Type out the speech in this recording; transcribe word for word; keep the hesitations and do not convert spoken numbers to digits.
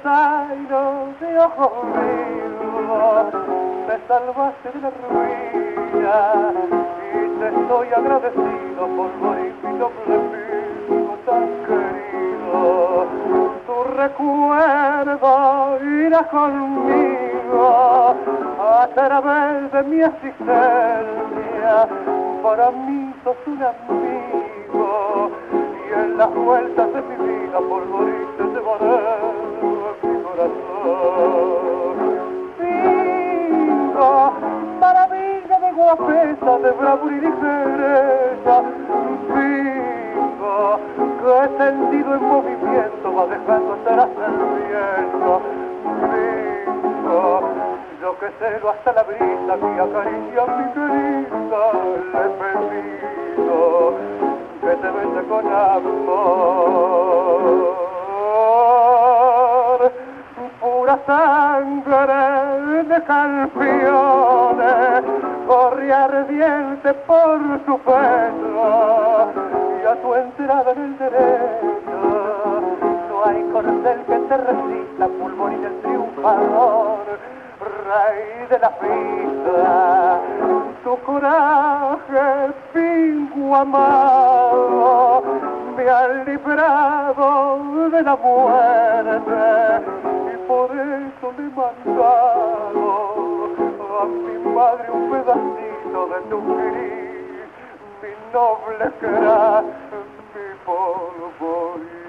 zaino de ojos vivos, me salvaste de la ruina y te estoy agradecido por morir mi doble amigo tan querido. Tu recuerdo irá conmigo a través de mi existencia. Para mí sos un amigo y en las vueltas de mi vida por morir te llevaré mi corazón. Vivo, maravilla de guapesa, de bravura y ligereza. Vivo, que tendido en movimiento va dejando atrás el viento. Vivo, yo que celo hasta la brisa que acaricia mi querida, le he pedido que te bese con amor. Pura sangre de campeones corre ardiente por su pecho y a tu entrada en el derecho no hay corcel que te resista, pulmorín el triunfador, rey de la vida. Tu coraje, pingo amado, me ha librado de la muerte y por eso le he mandado a mi madre un pedacito de tu gris, mi noble crack, mi polvo.